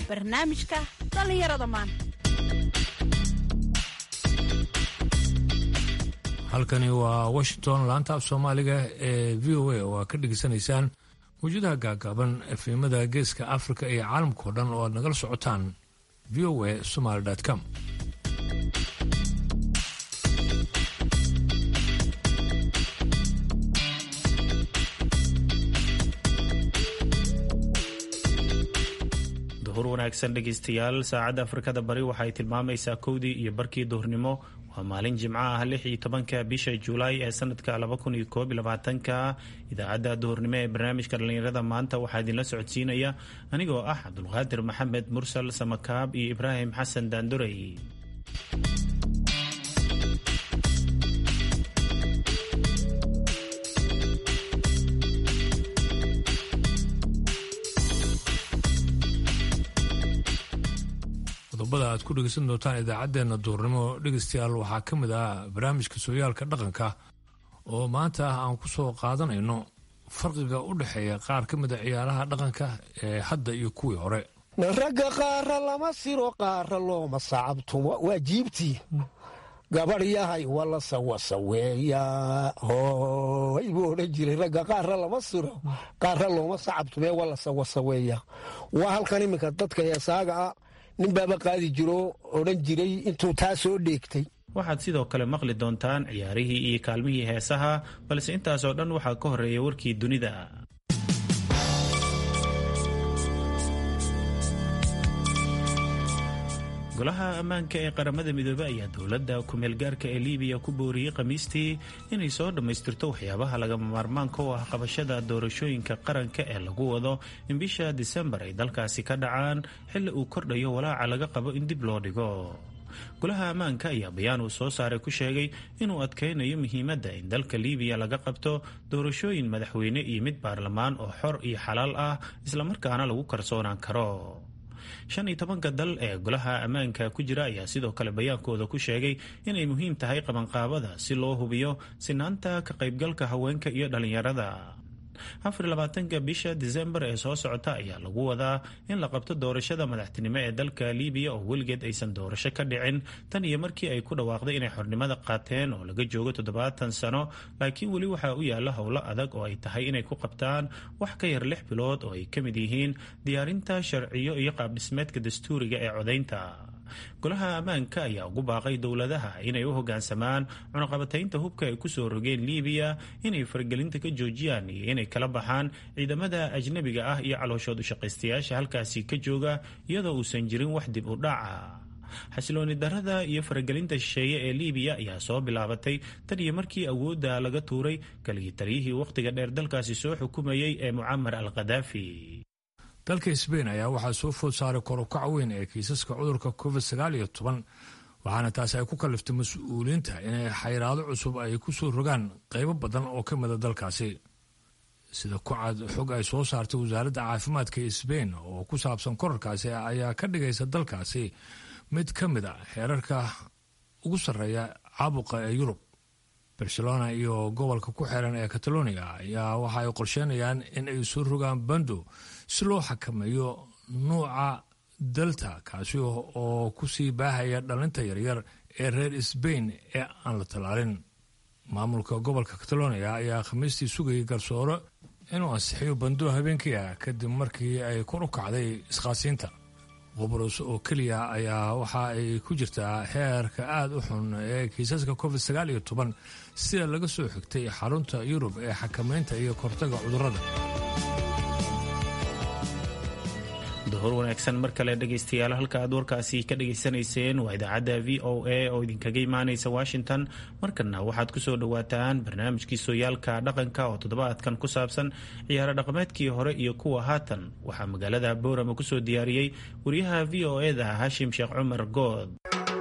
barnaamijka dhallinyarada maanta. halkani waa washington, laanta af soomaaliga ee v o a oo aad ka dhegeysanaysaan mawjadaha gaagaaban efemada geeska afrika iyo caalamkao dhan oo aad nagala socotaan v o a somaly.com. duhur wanaagsan dhegaystayaal, saacadda afrikada bari waxay tilmaamaysaa 1:00 iyo barkii duhurnimo. waa maalin jimco ah 16 bisha Juulaay ee sanadka 2021. idaacadda duhurnimo ee barnaamijka dhallinyarada maanta waxaa idinla socodsiinaya anigoo ah Cabdulqaadir Maxamed Mursal Samakaab iyo Ibraahim Xasan Daandurey. qodobada aad ku dhegeysan doontaan idaacaddeenna duurnimo dhegeystayaal waxaa ka mid ah barnaamijka sooyaalka dhaqanka oo maanta aan ku soo qaadanayno farqiga u dhexeeya qaar ka mid a ciyaaraha dhaqanka ee hadda iyo kuwii hore. ragga qaara lama siro qaara looma sacabtumo waa jiibtii gabadhyahay wala sawasaweeya hooy buu odhan jiray. ragga qaara lama siro qaara looma sacabtume wala sawasaweeya waa halkan iminka dadka heesaaga ah nin baaba qaadi jiro odhan jiray intuu taa soo dheegtay. waxaad sidoo kale maqli doontaan ciyaarihii iyo kaalmihii heesaha, balse intaasoo dhan waxaa ka horeeya warkii dunida. golaha ammaanka ee qaramada midoobey ayaa dowladda ku-meelgaarka ee liibiya ku booriyey khamiistii inay soo dhammaystirto waxyaabaha lagama maarmaanka u ah qabashada doorashooyinka qaranka ee lagu wado in bisha Disembar ay dalkaasi ka dhacaan xilli uu kordhayo walaaca laga qabo in dib loo dhigo. golaha ammaanka ayaa bayaan uu soo saaray ku sheegay inuu adkaynayo muhiimadda in dalka liibiya laga qabto doorashooyin madaxweyne iyo mid baarlamaan oo xor iyo xalaal ah islamarkaana lagu kalsoonaan karo. 15 dal ee golaha ammaanka ku jira ayaa sidoo kale bayaankooda ku sheegay inay muhiim tahay qabanqaabada si loo hubiyo sinaanta ka qaybgalka haweenka iyo dhallinyarada. 24 bisha Disembar ee soo socota ayaa lagu wadaa in la qabto doorashada madaxtinimo ee dalka Liibiya oo weligeed aysan doorasho ka dhicin tan iyo markii ay ku dhawaaqday inay xornimada qaateen oo laga joogo 70 sano, laakiin weli waxaa u yaala howlo adag oo ay tahay inay ku qabtaan wax ka yar 6 bilood oo ay ka mid yihiin diyaarinta sharciyo iyo qaab dhismeedka dastuuriga ee codaynta. golaha ammaanka ayaa ugu baaqay dowladaha inay u hoggaansamaan cunaqabataynta hubka ay ku soo rogeen Liibiya, inay faragelinta ka joojiyaan iyo inay kala baxaan ciidamada ajnabiga ah iyo calooshood u shaqaystayaasha halkaasi ka jooga iyadoo uusan jirin wax dib u dhaca. xasilooni darrada iyo faragelinta shisheeye ee Liibiya ayaa soo bilaabatay tan iyo markii awoodda laga tuuray kaligii taliyihii wakhtiga dheer dalkaasi soo xukumayay ee Muammar al-Qadaafi. dalka Spain ayaa waxaa soo food saaray kor u kac weyn ee kiisaska cudurka COVID-19, waxaana taasi ay ku kaliftay mas-uuliyiinta inay xayiraado cusub ay ku soo rogaan qaybo badan oo ka mida dalkaasi. sida ku cad xog ay soo saartay wasaaradda caafimaadka ee Spain oo ku saabsan korarkaasi ayaa ka dhigaysa dalkaasi mid ka mid a heerarka ugu sarreeya caabuqa ee Yurub. Barcelona iyo gobolka ku xiran ee Catalonia ayaa waxa ay qorsheynayaan in ay soo rogaan bando si loo xakameeyo nuuca Delta, kaasi oo ku sii baahaya dhalinta yaryar ee reer Spain ee aan la talaalin. maamulka gobolka Catalonia ayaa khamiistii sugayay garsoore inuu ansixiyo bando habeenkii ah kadib markii ay kor u kacday isqaasiinta. Qobros oo keliya ayaa waxa ay ku jirtaa heerka aad u xun ee kiisaska COVID-19 sida laga soo xigtay xarunta Yurub ee xakamaynta iyo kortaga cudurrada. duhur wanaagsan mar kale dhegaystayaal, halka aad warkaasi ka dhageysanayseen waa idaacadda v o a oo idinkaga imaanaysa Washington. markana waxaad ku soo dhawaataan barnaamijkii sooyaalka dhaqanka oo toddobaadkan ku saabsan ciyaaro dhaqameedkii hore iyo kuwa haatan. waxaa magaalada Boorama ku soo diyaariyey wariyaha v o a-da Hashim Sheekh Cumar Good.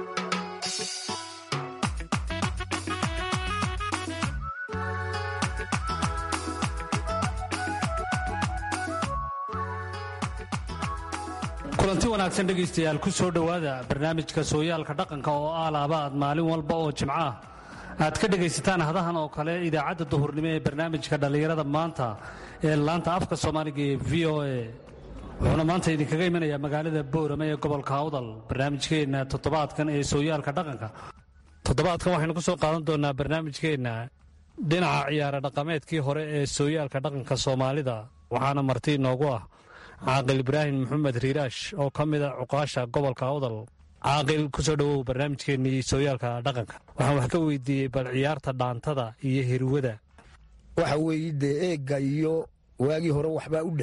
kulanti wanaagsan dhegaystayaal, ku soo dhowaada barnaamijka sooyaalka dhaqanka oo alaaba aad maalin walba oo jimco ah aad ka dhegaysataan hadahan oo kale idaacadda duhurnimo ee barnaamijka dhallinyarada maanta ee laanta afka soomaaliga ee v o a. wuxuuna maanta idinkaga imanayaa magaalada boorame ee gobolka awdal barnaamijkeenna toddobaadkan ee sooyaalka dhaqanka. toddobaadkan waxaynu ku soo qaadan doonnaa barnaamijkeenna dhinaca ciyaara dhaqameedkii hore ee sooyaalka dhaqanka soomaalida, waxaana marti inoogu ah caaqil ibraahim maxamed riiraash oo ka mida cuqaasha gobolka awdal. caaqil, ku soo dhowow barnaamijkeennii sooyaalka dhaqanka. waxaan wax ka weydiiyey bal ciyaarta dhaantada iyo hirwada. waxa weeye dee eegga iyo waagii hore waxbaa u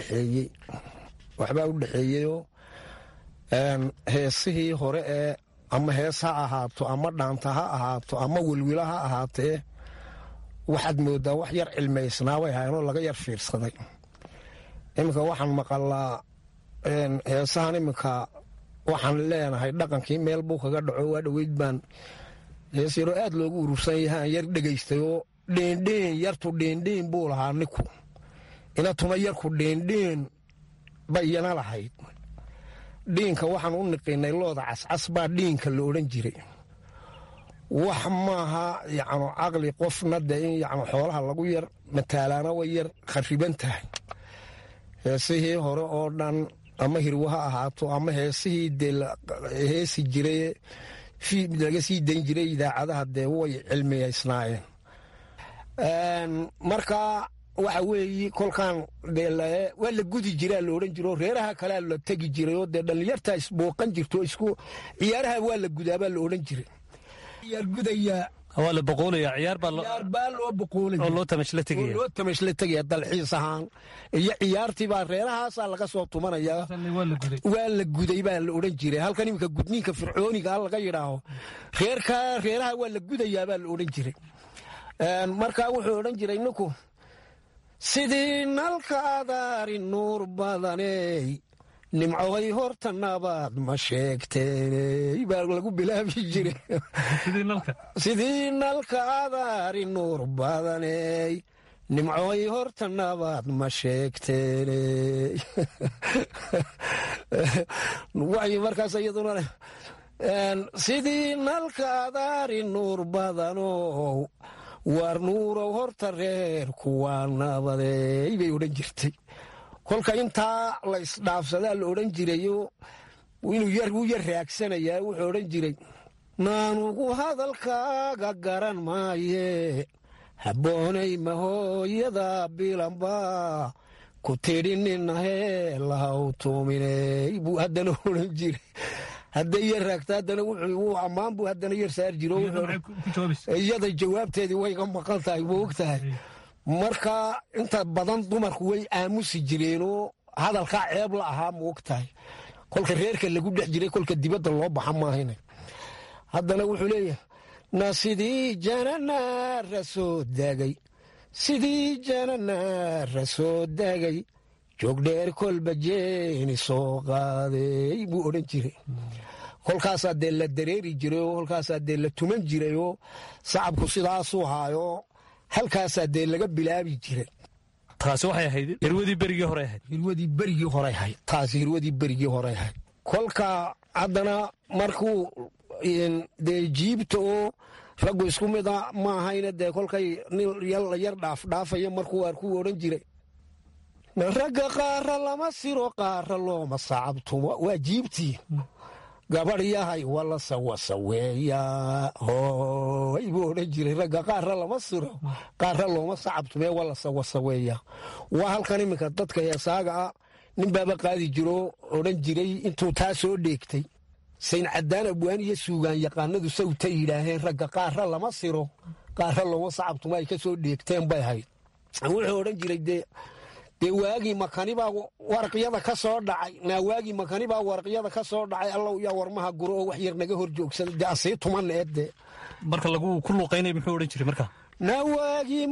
dhexeeyeyoo heesihii hore ee ama hees ha ahaato ama dhaanta ha ahaato ama welwila ha ahaatee waxaad mooddaa wax yar cilmaysnaa way hayanoo laga yar fiirsaday. iminka waxaan maqalaa heesahan iminka waxaan leenahay dhaqankii meel buu kaga dhaco. waa dhoweyd baan hees yaroo aad loogu urursan yahay aan yar dhegaystayoo dheendheen yartu dheendheen buu lahaa ninku inatuna yarku dheendheen bayana lahayd. dhiinka waxaan u niqinay looda cascas baa dhiinka la odhan jiray. wax maaha yacnu caqli qofna dee in yacnu xoolaha lagu yar mataalaana way yar khariban tahay. heesihii hore oo dhan ama hirwo ha ahaato ama heesihii dee heesi jiray laga sii dayn jiray idaacadaha dee way cilmiyaysnaayeen. marka waxa weeye kolkaan dee waa la gudi jiraa la odhan jiro reeraha kalea la tegi jirayoo dee dhallinyartaa isbooqan jirto isku ciyaaraha waa la gudaabaa la odhan jiray. waa la boqoolaya ciyaar baa loo boqoolaya oo loo tamashla tegaya dalxiis ahaan iyo ciyaartii baa reerahaasaa laga soo tumanayaa. waa la guday baa la odhan jiray. halkan iminka gudniinka fircooniga laga yidhaaho reeraha waa la gudayaa baa la odhan jiray. markaa wuxuu odhan jiray ninku sidii nalka adaari nuur badaney nimcoy horta nabaad ma sheegteeney baa lagu bilaabi jiray. sidii nalka adaari nuur badaney nimcoy horta nabaad ma sheegteeney. waxay markaas iyaduna sidii nalka adaari nuur badanow waar nuurow horta reer kuwaa nabadeey bay odhan jirtay. kolka intaa la isdhaafsadaa la odhan jirayo inuu yar raagsanayaa wuxuu odhan jiray naanugu hadalkaaga garan maaye habboonay mahooyada bilanba ku tidhi ninahee lahaw tuuminey buu haddana odhan jiray. hadday yar raagta haddana wuu ammaan buu haddana yar saar jiro iyada jawaabteedii wayga maqan tahay ma og tahay. marka inta badan dumarku way aamusi jireenoo hadalkaa ceeb la ahaa ma og tahay. kolka reerka lagu dhex jiray kolka dibadda loo baxa maahayna. haddana wuxuu leeyahay na sidii jananaara soo daagay joogdheer kolba jeeni soo qaaday buu odhan jiray. kolkaasaa dee la dareeri jirayoo kolkaasaa dee la tuman jirayoo sacabku sidaasuu haayo halkaasaa dee laga bilaabi jiray. taasi waxay ahayd hirwadii berigii hore ahayd. taasi hirwadii berigii hore ahayd. kolka haddana markuu dee jiibta oo raggu isku mida ma ahayna dee kolkay nin yar dhaafdhaafaya markuu arkuu odhan jiray ragga qaara lama siro qaara looma sacabtumo. waa jiibtii gabadh yahay wala sawasaweeya hooy buu odhan jiray. ragga qaara lama siro qaara looma sacabtume wala sawasaweeya. waa halkan iminka dadka heesaaga ah nin baaba qaadi jiroo odhan jiray intuu taa soo dheegtay sayn caddaan abwaan iyo suugaan yaqaanadu sawta yidhaaheen ragga qaara lama siro qaara looma sacabtumo ay ka soo dheegteen bay ahayd. wuxuu odhan jiray dee waagii makanibaa waraqyada ka soo dhacay waagii makanibaa waraqyada ka soo dhacay allow yaa warmaha guro oo wax yar naga hor joogsan dee asii tuman eedde. marka lagu ku luuqaynay muxuu odhan jiray marka waagii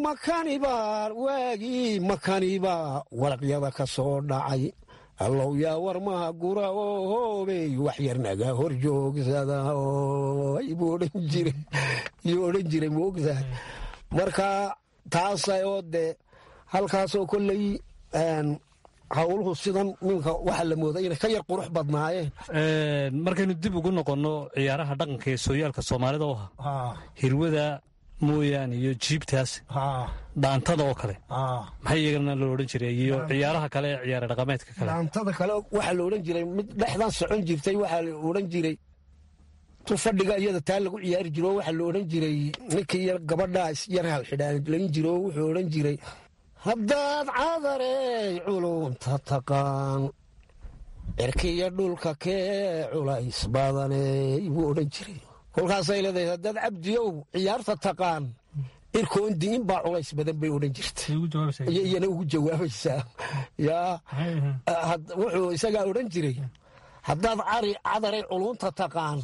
makanibaa waraqyada ka soo dhacay allow yaa warmaha gura oo hoobey wax yar naga hor joogsada buu odhan jiray ma ogtahay. marka taasa oo dee halkaasoo kolley hawluhu sidan ninka waxaa la mooday inay ka yar qurux badnaayeen. markaynu dib ugu noqonno ciyaaraha dhaqanka ee sooyaalka soomaalida u ahaa hirwada mooyaane iyo jiibtaas dhaantada oo kale maxay iyagana loo odhan jiray iyo ciyaaraha kale ee ciyaara dhaqameedka kale dhaantada kale waxaa la odhan jiray mid dhexdan socon jirtay waxaa la odhan jiray tu fadhiga iyada taa lagu ciyaari jiro waxaa la odhan jiray ninkii yar gabadhaa isyar halxidhaan jiro wuxuu odhan jiray haddaad cadarey culumta taqaan cirkiiyo dhulka kee culays badaney buu odhan jiray kolkaasay leedahay haddaad cabdiyow ciyaarta taqaan irkoondiin baa culays badan bay odhan jirtay iyana ugu jawaabaysaa yaa wuxuu isagaa odhan jiray haddaad cadarey culumta taqaan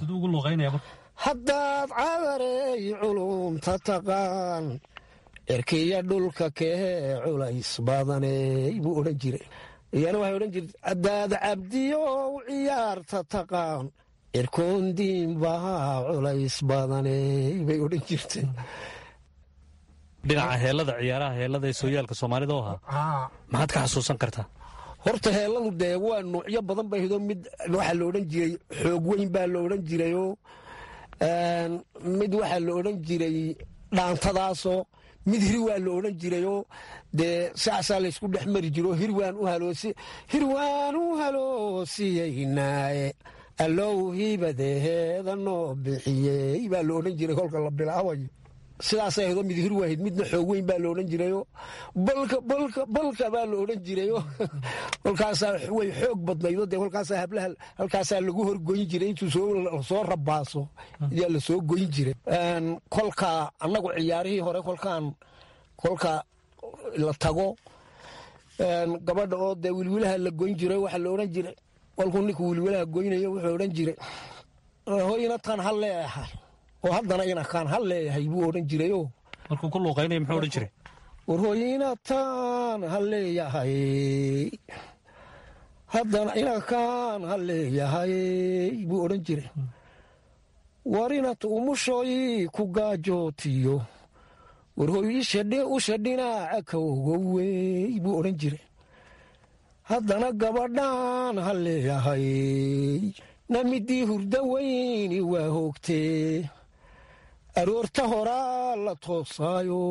haddaad cadarey culumta taqaan cirkiiyo dhulka kee culays badaney buu odhan jiray iyana waxay odhan jirtay haddaad cabdiyow ciyaarta taqaan cirkoondiin baa culays badaney bay odhan jirtay dhinaca heellada ciyaaraha heellada ee sooyaalka soomaalida oo ahaa maxaad ka xasuusan kartaa horta heelladu dee waa nuucyo badan bay hidoo mid waxaa la odhan jiray xoog weyn baa la odhan jirayoo mid waxaa la odhan jiray dhaantadaasoo mid hirwaa la odhan jirayoo dee saasaa laysku dhex mari jiro hirwaan u haloosiyeynaaye allow hibadeheeda noo bixiyey baa la odhan jiray kolka la bilaabayo sidaasay ahdo mid hirwaahid midna xoog weyn baa la odhan jirayo balka baa la odhan jirayo kolkaasaa way xoog badnaydo dee kolkaasaa hablaha halkaasaa lagu horgoyn jiray intuu soo rabaaso ayaa la soo goyn jiray kolka annagu ciyaarihii hore kolka la tago gabadha oo dee wilwilaha la goyn jiray waxaa la odhan jiray kolkuu ninku wilwilaha goynayo wuxuu odhan jiray hoyna tan ha leeyahay oo haddana inakaan ha leeyahay buu odhan jirayoo markuu ku luuqaynaya muxuu odhan jiray warhooyinataan ha leeyahay haddana inakaan ha leeyahay buu odhan jiray warinat umushoy ku gaajootiyo warhooy usha dhinaaca kawogowey buu odhan jiray haddana gabadhaan ha leeyahay namidii hurda weyni waa hoogtee aroorta horaa la toosaayo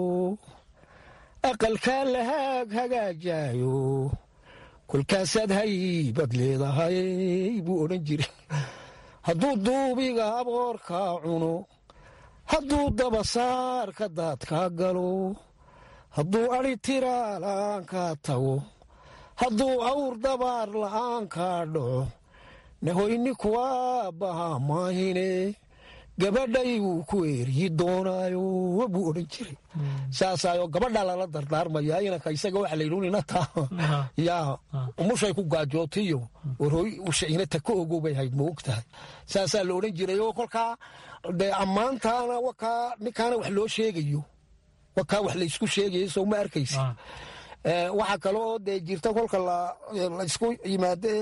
aqalkaa la hagaajaayo kolkaasaad haybad leedahay buu odhan jiray hadduu duubiga aboorkaa cuno hadduu dabasaarka daadkaa galo hadduu adhi tiraa la'aankaa tago hadduu awr dabaar la'aankaa dhaco nahoyni kuwaa bahaa maahine gabadhay wuu ku eeryi doonaayo buu odhan jiray saasaayo gabadhaa lala dardaarmayaa inanka isaga waxa laydhuninata yaa umushay ku gaajootiyo warhooy ushainata ka ogow bay hayd ma og tahay saasaa la odhan jiray oo kolkaa dee ammaantaana wakaa ninkaana wax loo sheegayo wakaa wax laysku sheegayo soo ma arkaysa waxaa kaloo dee jirta kolka laysku yimaadee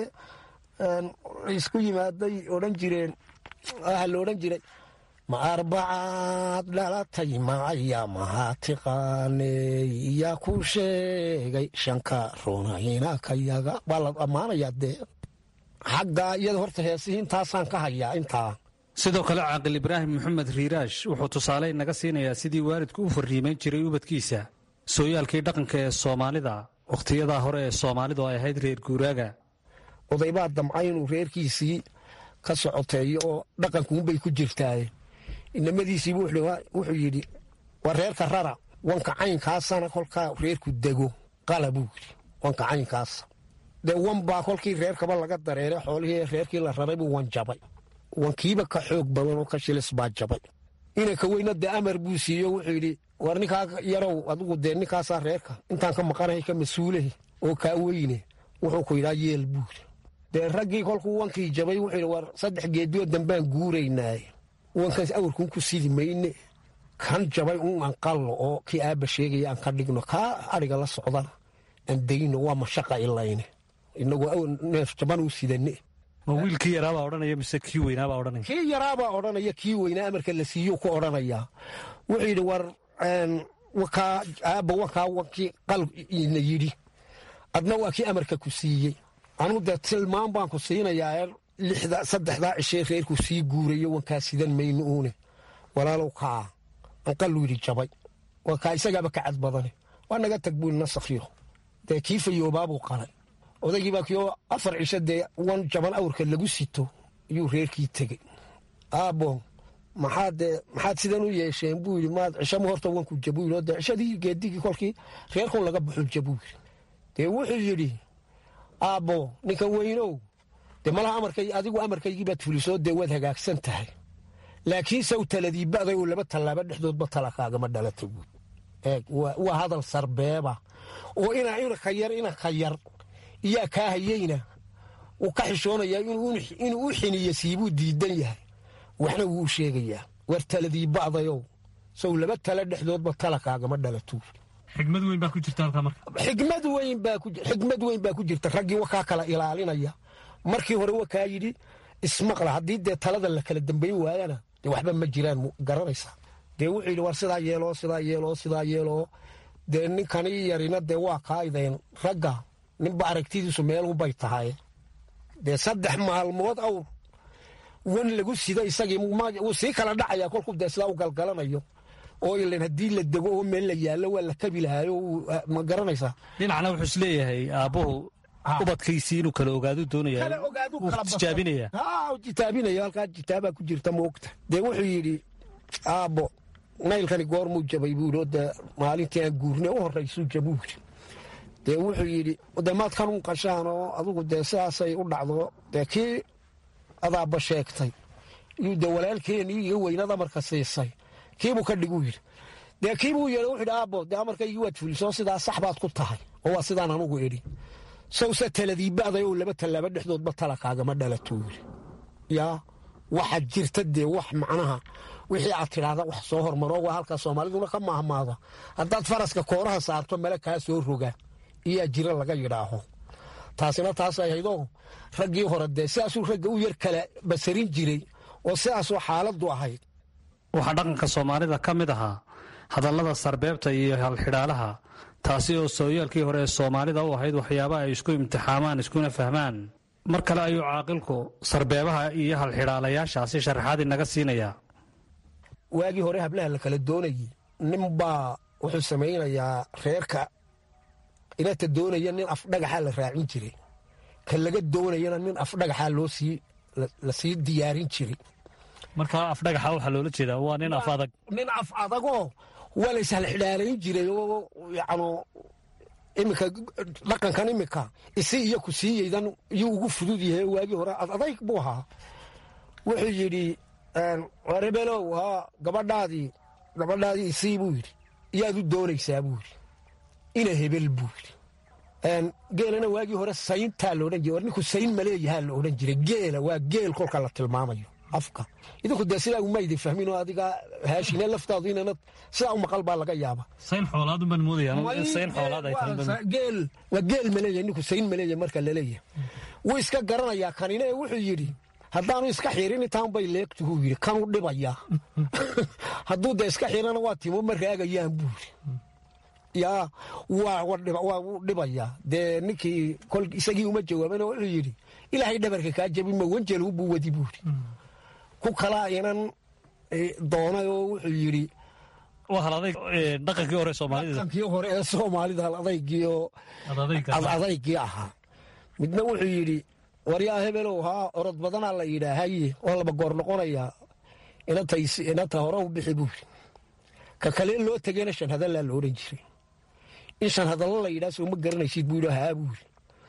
laysku yimaaday odhan jireen waxaa la odhan jiray ma arbacaad dhalatay macaya mahaa tiqaaney yaa ku sheegay shanka runayna kayaga waa la ammaanayaa dee xaggaa iyada horta heesihii intaasaan ka hayaa intaa sidoo kale caaqil ibraahim maxamed riiraash wuxuu tusaale naga siinayaa sidii waalidku u farriimayn jiray ubadkiisa sooyaalkii dhaqanka ee soomaalida wakhtiyadaa hore ee soomaalidu ay ahayd reer guuraaga odaybaa damca inuu reerkiisii ka socoteeyo oo dhaqankuunbay ku jirtaaye inamadiisiibu wuxuu yidhi waa reerka rara wanka caynkaasana kolkaa reerku dego qala buu yidhi wanka caynkaasa dee wan baa kolkii reerkaba laga dareeray xoolihii reerkii la raray buu wan jabay wankiiba ka xoog badan oo ka shilis baa jabay inanka weyna dee amar buu siiyo wuxuu yidhi war ninkaa yarow adigu dee ninkaasaa reerka intaan ka maqanahay ka mas-uulahi oo kaa weyne wuxuu ku yidhaa yeel buu yidhi dee raggii kolkuu wankii jabay wuxuu yidhi war 3 geediyo dambaan guuraynaaye wankaas awrkuun ku sidi mayne kan jabay un aan qallo oo kii aabba sheegaya aan ka dhigno kaa adhiga la socdana aan dayno waa mashaqa ilayne inagoo neef jaban u sidane ma wiilkii yaraabaa odhanaya mise kii weynaabaa odhanaya kii yaraabaa odhanaya kii weynaa amarka la siiyo ku odhanayaa wuxuu yidhi war wakaa aabba wakaa wankii qal ina yidhi adna waa kii amarka ku siiyey anuu dee tilmaan baan ku siinayaa 3 cishee reerku sii guurayo wankaa sidan mayno uune walaalow kaa anqaluu yidhi jabay waa kaa isagaaba ka cad badane waa naga tag buu nasakhiyo dee kii fayoobaabuu qalay odaygii baa kiyo 4 cisho dee wan jaban awrka lagu sito ayuu reerkii tegey aabbo maxaad sidan u yeesheen buu yidhi maad cisho ma horta wanku jabu yidhi dee cishadii geedigii kolkii reerkun laga buxu jabu yidhi dee wuxuu yidhi aabbo ninkan weynow dee malaha adigu amarkaygii baad fulisoo dee waad hagaagsan tahay laakiin saw taladii ba'day oo 2 tallaabo dhexdoodba talakaagama dhalatay buud waa hadal sarbeeba oo ina ka yar iyaa kaa hayeyna uu ka xishoonayaa inuu u xiniyo siibuu diidan yahay waxna wuu u sheegayaa war taladii ba'dayow saw 2 tala dhexdoodba talakaagama dhalatuu xigmad weyn baa ku jirta halka marka xigmad weyn baa ku jirta raggii wakaa kala ilaalinaya markii hore wakaa yidhi ismaqla haddii dee talada la kala dambayn waayana dee waxba ma jiraan garanaysaa dee wuxuu yidhi war sidaa yeeloo dee ninkani yarina dee waa kaaideen ragga ninba aragtidiisu meelunbay tahay dee 3 maalmood awr wan lagu sida isagii wuu sii kala dhacayaa kolkuu dee sidaa u galgalanayo oo ilan haddii la dego oo meel la yaallo waa la kabi lahaayo ma garanaysaa dhinacna wuxuu isleeyahay aabbuhu ubadkiisii inuu kala ogaadu doonaya tijaabinaya halkaa jitaabaa ku jirta moogta dee wuxuu yidhi aabbo naylkani goormuu jabay buu yidhi oo dee maalintii aan guurne u horraysuu jabuu yidhi dee wuxuu yidhi dee maad kanun qashaan oo adugu dee sidaasay u dhacdo dee kii adaabba sheegtay iyuu dee walaalkeenii iga weynad amarka siisay kiibuu ka dhiguu yidhi dee kiibuu yeedha wuxuu yidhi aabbo dee amarkaygii waad fulisoo sidaa sax baad ku tahay oo waa sidaan anugu idhi sawse taladii ba'day oo 2 tallaabo dhexdoodba talakaagama dhalatuu yidhi yaa waxaad jirta dee wax macnaha wixii aad tidhaahda wax soo hormaroo waa halkaa soomaaliduna ka maahmaada haddaad faraska kooraha saarto mele kaa soo roga iyaa jira laga yidhaaho taasina taasay haydoo raggii hore dee sidaasuu ragga u yar kala basarin jiray oo sidaasoo xaaladdu ahayd waxaa dhaqanka soomaalida ka mid ahaa hadallada sarbeebta iyo halxidhaalaha taasi oo sooyaalkii hore ee soomaalida u ahayd waxyaabaha ay isku imtixaamaan iskuna fahmaan mar kale ayuu caaqilku sarbeebaha iyo halxidhaalayaashaasi sharaxaad inaga siinayaa waagii hore hablaha la kala doonayey ninbaa wuxuu samaynayaa reerka inata doonaya nin afdhagaxa la raacin jiray ka laga doonayana nin afdhagaxa la sii diyaarin jiray markaa afdhagaxa waxaa loola jeedaa waa nin af adag nin af adagoo waa la ishalxidhaalayn jiray oo yacnu iminka dhaqankan iminka isi iyo ku siiyeydan iyuu ugu fudud yahay waagii hore adayg buu ahaa wuxuu yidhi rebelow haa gabadhaadii isii buu yidhi iyaad u doonaysaa buu yidhi ina hebel buu yidhi geelana waagii hore sayntaa laodhan jiray war ninku sayn maleeyahaa la odhan jiray geela waa geel kolka la tilmaamayo afka idinku dee sidaa uma idin fahmin oo adiga haashine laftaadu inana sidaa u maqal baa laga yaaba sayn xoolaad baan moodaya sayn xoolaad ay tahay geel waa geel maleeyahay ninku sayn maleeyahay marka la leeyahay wuu iska garanayaa kanina wuxuu yidhi haddaanu iska xirin intaan bay leegtuhu yidhi kanuu dhibayaa hadduu dee iska xirana waa timo ma raagayaan buu yidhi yaa waa u dhibayaa dee ninkii kol isagii uma jawaabana wuxuu yidhi ilaahay dhabarka kaa jabi ma wanjalhu buu wadi buu yidhi ku kalaa inan doonay oo wuxuu yidhi dhaqankii hore ee soomaalida haladaygiioo adaygii ahaa midna wuxuu yidhi waryaa hebelow haa orod badanaa la yidhaahaye oo laba goor noqonayaa inanta hore u bixi buu yidhi ka kalee loo tegeyna 5 hadallaa la odhan jiray in 5 hadallo la yidhaha soo ma garanaysid buu yidhi haa buu yidhi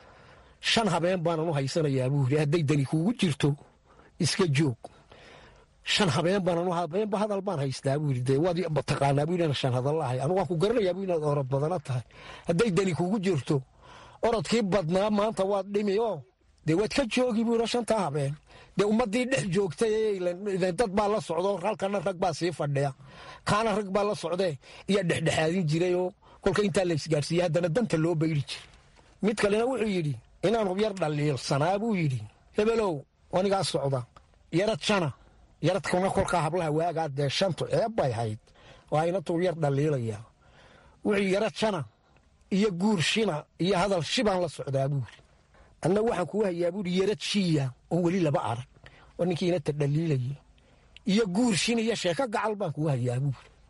5 habeen baanan u haysanayaa buu yidhi hadday dani kuugu jirto iska joog 5 habeen habeenba hadal baan haystaa buu yidhi dee waad taqaanaa buu yidhi 5 hadalla ahay anu waan ku garanayaa buu inaad orod badana tahay hadday dani kuugu jirto orodkii badnaa maanta waad dhimi oo dee waad ka joogi buu yidhi 5 habeen dee ummaddii dhex joogtay dad baa la socdo halkana rag baa sii fadhiya kaana rag baa la socdee iyaa dhexdhexaadin jirayoo kolka intaa la isgaarsiiyey haddana danta loo bayri jiray mid kalena wuxuu yidhi inaanu yar dhaliilsanaa buu yidhi hebelow anigaa socda yarad 5 yaradkuna kolkaa hablaha waagaa dee 5 ceeb bay hayd waa inatuu yar dhaliilayaa wuxuu yarad 5 iyo guur shina iyo hadal shibaan la socdaa buu yidhi anna waxaan kuu hayaa buuhi yarad shiya oo weli 2 arag oo ninkii inata dhaliilaya iyo guur shin iyo sheeko gacal baan kuu hayaa buuri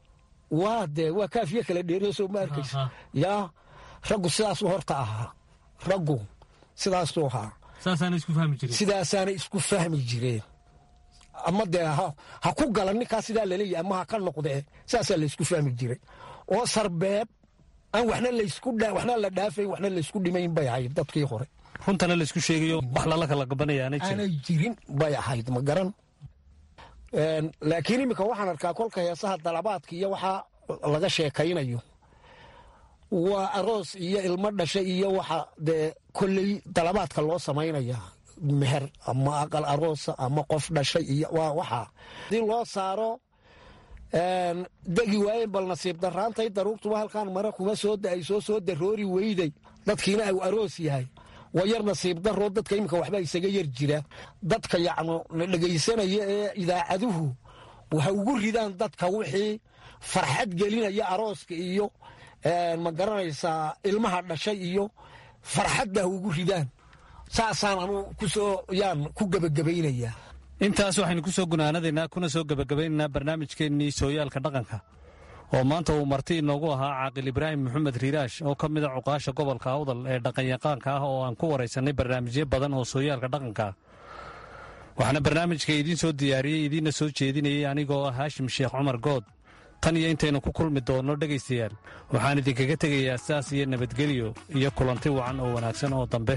waa kaafiye kala dheeriyo soo ma arkaysa yaa raggu sidaasuu horta ahaa raggu sidaasuu ahaa sidaasaana isku fahmi jireen ama dee ha ku gala ninkaa sidaa laleeyahy ama ha ka noqdee sidaasaa laysku fahmi jiray oo sarbeeb aan waxna la dhaafayn waxna laysku dhimayn bay ahayd dadkii hore runtana laysku sheegayo wax lala kala gabanayaaanay jirin bay ahayd ma garan laakiin iminka waxaan arkaa kolka heesaha dalabaadka iyo waxaa laga sheekaynayo waa aroos iyo ilmo dhasha iyo waxa dee kolley dalabaadka loo samaynayaa meher ama aqal aroosa ama qof dhashay iyo waa waxaa hadii loo saaro degi waayen bal nasiib daraantay daruurtuba halkaan mara kuma soo da'ay soo daroori weyday dadkiina au aroos yahay waa yar nasiib daroo dadka iminka waxbaa isaga yar jira dadka yacnu la dhegaysanaya ee idaacaduhu waxa ugu ridaan dadka wixii farxad gelinaya arooska iyo ma garanaysaa ilmaha dhashay iyo farxadda ugu ridaan saasaan anu yaan ku gebagabaynayaa intaas waxaynu ku soo gunaanadaynaa kuna soo gebagabaynaynaa barnaamijkeennii sooyaalka dhaqanka oo maanta uu marti inoogu ahaa caaqil ibraahim maxamed riiraash oo ka mida cuqaasha gobolka awdal ee dhaqanyaqaanka ah oo aan ku waraysanay barnaamijyo badan oo sooyaalka dhaqanka ah waxaana barnaamijka idiin soo diyaariyey idiinna soo jeedinayay anigoo ah haashim sheekh cumar good tan iyo intaynu ku kulmi doonno dhegaystayaal waxaan idinkaga tegayaa saas iyo nabadgelyo iyo kulanti wacan oo wanaagsan oo dambe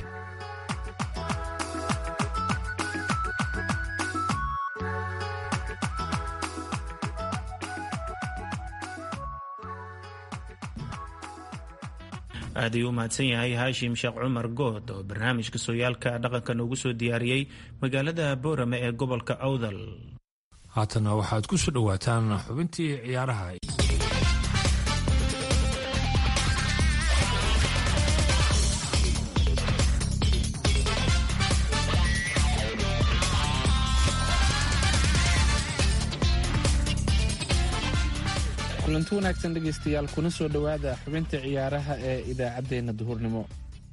aad ayuu u mahadsan yahay haashim sheekh cumar good oo barnaamijka sooyaalka dhaqanka noogu soo diyaariyey magaalada boorame ee gobolka awdal haatana waxaad ku soo dhowaataan xubintii ciyaaraha kulanti wanaagsan dhegaystayaal kuna soo dhowaada xubinta ciyaaraha ee idaacaddeenna duhurnimo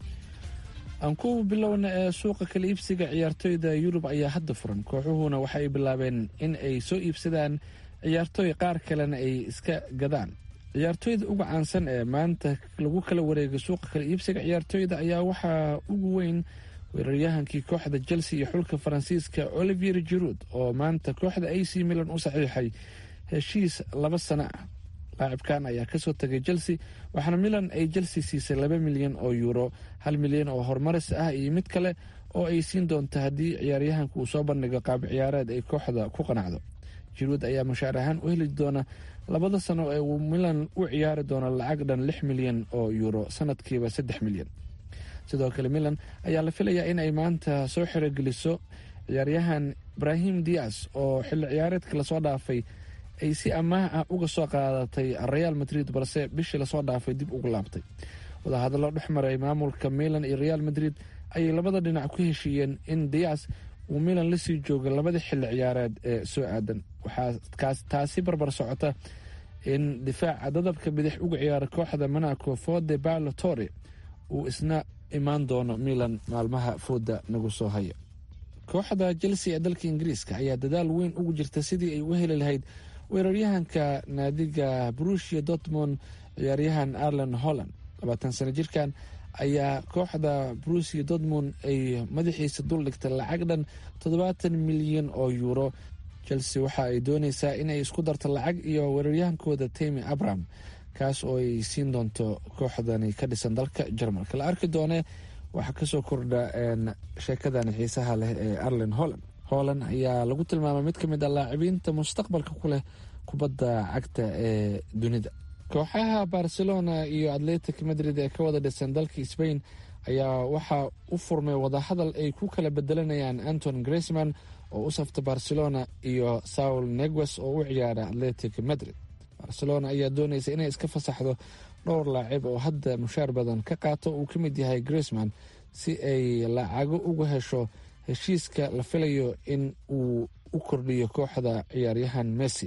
aan ku bilowna ee suuqa kala iibsiga ciyaartoyda yurub ayaa hadda furan kooxuhuna waxa ay bilaabeen in ay soo iibsadaan ciyaartooy qaar kalena ay iska gadaan ciyaartooyda uga caansan ee maanta lagu kala wareegay suuqa kala iibsiga ciyaartooyda ayaa waxaa ugu weyn weeraryahankii kooxda Chelsea iyo xulka Faransiiska Olivier Giroud oo maanta kooxda AC Milan u saxiixay heshiis 2 sano ah laacibkan ayaa kasoo tagay Chelsea waxaana Milan ay Chelsea siisay 2 milyan oo euro 1 milyan oo horumaris ah iyo mid kale oo ay siin doonto haddii ciyaaryahanku uu soo bandhigo qaab ciyaareed ay kooxda ku qanacdo Giroud ayaa mushaar ahaan u heli doona 2 sano ee uu Milan u ciyaari doono lacag dhan 6 milyan oo euro sanadkiiba 3 milyan sidoo kale Milan ayaa la filayaa in ay maanta soo xirogeliso ciyaaryahan Brahim Diaz oo xilli ciyaareedka la soo dhaafay ay si amaah ah uga soo qaadatay Real Madrid balse bishii la soo dhaafay dib ugu laabtay wadahadallo dhexmaray maamulka Milan iyo Real Madrid ayay labada dhinac ku heshiiyeen in Diaz uu Milan la sii joogo labada xilli ciyaareed ee soo aadan waxaa taasi barbar socota in difaaca dadabka bidix uga ciyaara kooxda Monaco Fode Ballo-Torre uu isna imaan doono Milan maalmaha fooda nagu soo haya kooxda Chelsea ee dalka Ingiriiska ayaa dadaal weyn ugu jirta sidii ay u heli lahayd weeraryahanka naadiga Borussia Dortmund ciyaaryahan Erling Haaland 20 sano jirkan ayaa kooxda Borussia Dortmund ay madaxiisa dul dhigtay lacag dhan 70 milyan oo euro Chelsea waxa ay doonaysaa inay isku darto lacag iyo weeraryahankooda Tammy Abraham kaas oo ay siin doonto kooxdani ka dhisan dalka Jarmalka la arki doone waxa ka soo kordha sheekadan xiisaha leh ee Erling Haaland ayaa lagu tilmaamay mid ka mid ah laacibiinta mustaqbalka ku leh kubadda cagta ee dunida kooxaha Barcelona iyo Athletic Madrid ee ka wada dhisan dalka Spain ayaa waxaa u furmay wadahadal ay ku kala bedelanayaan Antoine Griezmann oo u safta Barcelona iyo Saul Niguez oo u ciyaara Athletic Madrid Barcelona ayaa doonaysa inay iska fasaxdo dhowr laacib oo hadda mushaar badan ka qaato uu ka mid yahay Griezmann si ay lacago uga hesho heshiiska la filayo in uu u kordhiyo kooxda ciyaaryahan Messi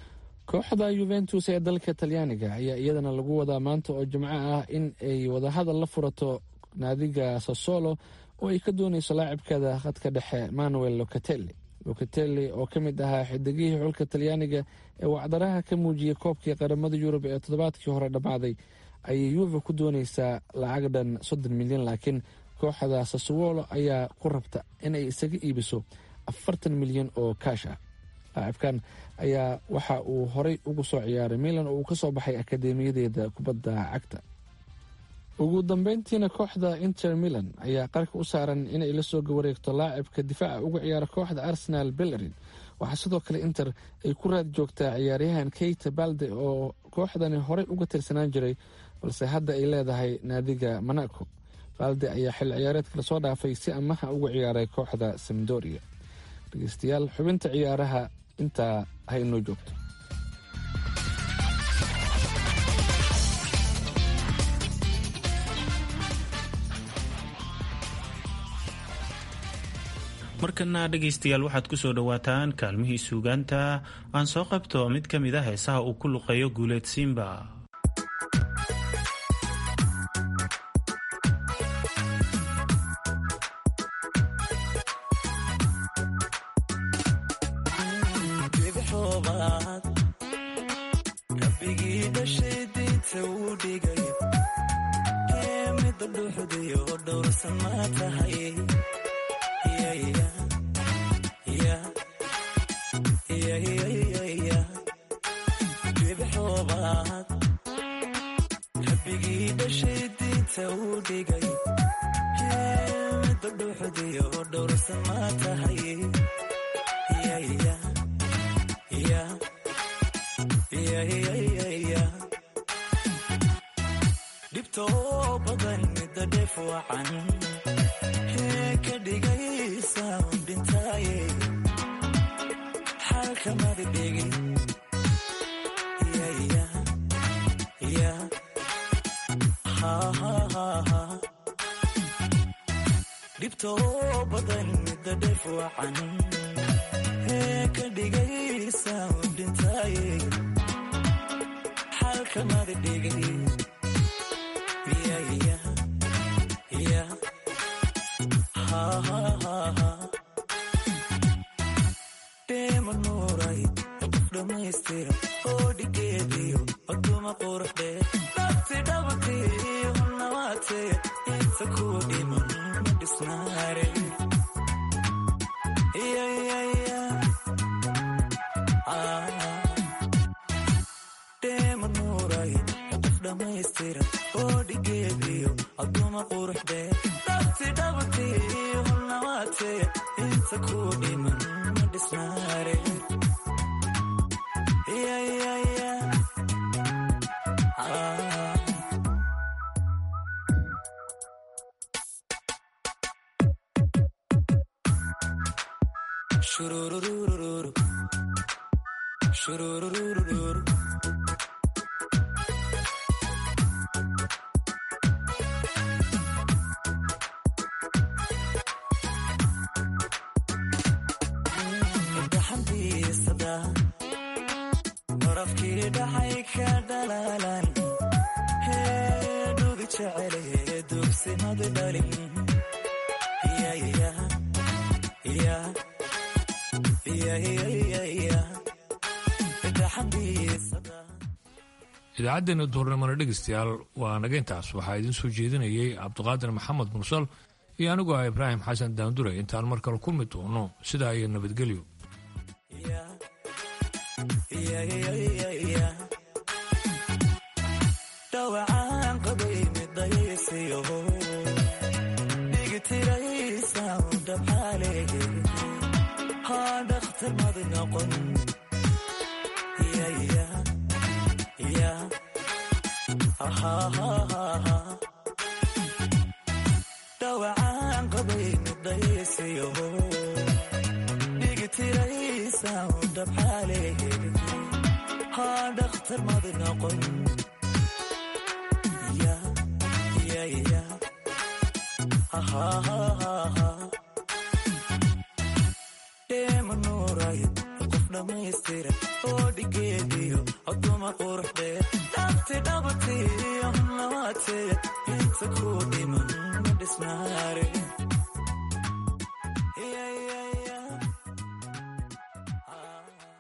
kooxda Juventus ee dalka Talyaaniga ayaa iyadana lagu wadaa maanta oo Jimco ah in ay wadahadal la furato naadiga Sassuolo oo ay ka doonayso laacibkeeda khadka dhexe Manuel Locatelli locatelli oo ka mid ahaa xidigihii xulka talyaaniga ee wacdaraha ka muujiyey koobkii qaramada yurub ee toddobaadkii hore dhammaaday ayay yuve ku doonaysaa lacag dhan 30 milyan, laakiin kooxda Sassuolo ayaa ku rabta inay isaga iibiso 40 milyan oo kaash ah. laacibkan ayaa waxa uu horay ugu soo ciyaaray Milan oo uu ka soo baxay akadeemiyadeeda kubadda cagta. ugu dambeyntiina kooxda Inter Milan ayaa qarka u saaran inay la soo wareegto laacibka difaaca uga ciyaara kooxda Arsenal Bellerin. waxaa sidoo kale Inter ay ku raad joogtaa ciyaaryahan Keita Balde oo kooxdani horey uga tirsanaan jiray balse hadda ay leedahay naadiga Monaco. Balde ayaa xil ciyaareedka la soo dhaafay si amaha uga ciyaaray kooxda Sampdoria. dhegeystayaal, xubinta ciyaaraha intaa ha inoo joogto. markana dhegaystayaal waxaad ku soo dhowaataan kaalmihii suugaanta. aan soo qabto mid ka mid a heesaha uu ku luqeeyo Guuleed Simba. idaacaddeena duhurnimona dhegeystayaal waa naga intaas. waxaa idiin soo jeedinayay cabdiqaadir maxamed mursal iyo anigoo ah Ibraahim xasan daandure. intaan mar kale ku mid doono sidaa iyo nabadgelyo. dhawacaan qabay midaysiyo dhigitiraysa dhabxaale ha dhakhtar mad noqon ya ya ya ha ha ha deemanuray qof dhamaystira oo dhigeediyo aduma quruxdee dhabti